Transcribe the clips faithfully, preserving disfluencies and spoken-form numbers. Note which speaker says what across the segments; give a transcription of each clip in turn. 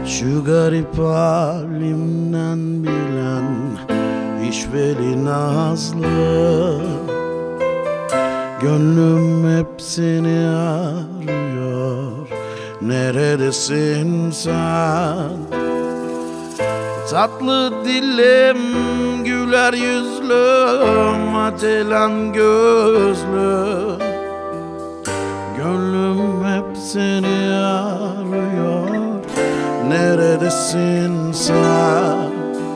Speaker 1: Şu garip halimden bilen işveli nazlı, gönlüm hep seni arıyor. Neredesin sen? Tatlı dilim, güler yüzlüm, acelen gözlüm, gönlüm hep seni arıyor. Neredesin sen?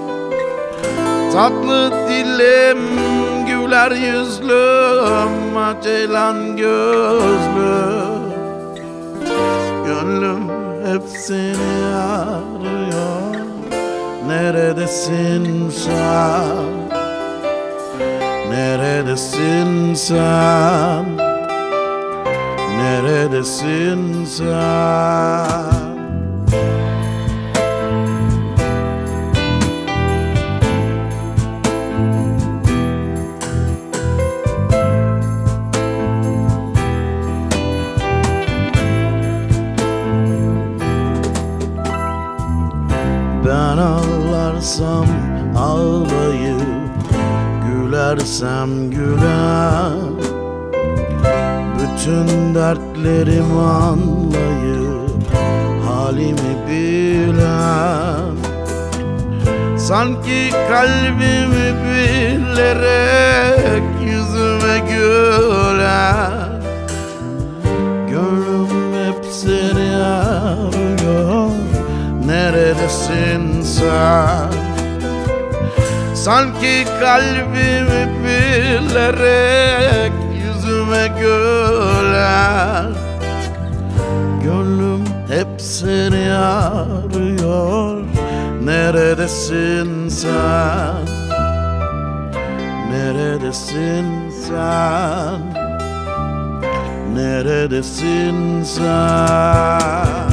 Speaker 1: Tatlı dilim, güler yüzlüm, acelen gözlüm, gönlüm hep seni arıyor. Neredesin sen? Neredesin sen? Neredesin sen? Ben ağlarsam ağlayıp, gülersem güler, bütün dertlerimi anlayıp halimi bilen, sanki kalbimi bilerek yüzüme güler, gönlüm hep seni arıyor. Neredesin sen? Sanki kalbimi bilerek yüzüme güler, gönlüm hep seni arıyor. Neredesin sen? Neredesin sen? Neredesin sen?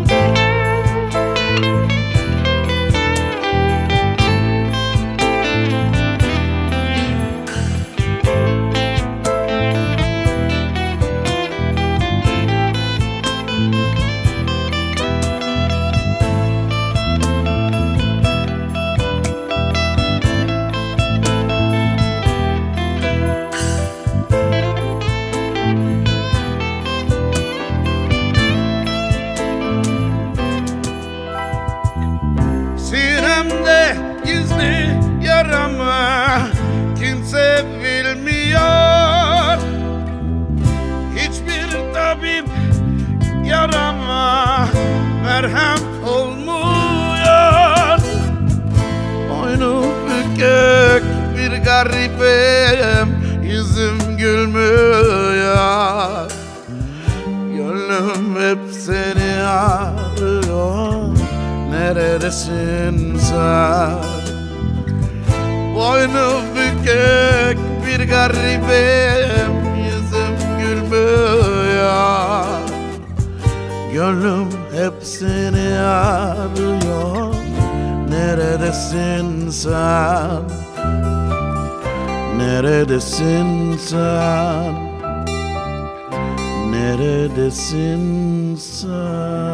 Speaker 1: Sinemde gizli yaramı kimse bilmiyor. Hiçbir tabip yarama merhem olmuyor. Boynu bükük bir garibim, yüzüm gülmüyor. Gönlüm hep seni arıyor. Neredesin sen? Boynu bükük bir garibim, yüzüm gülmüyor. Gönlüm hep seni arıyor. Neredesin sen? Neredesin sen? Neredesin sen?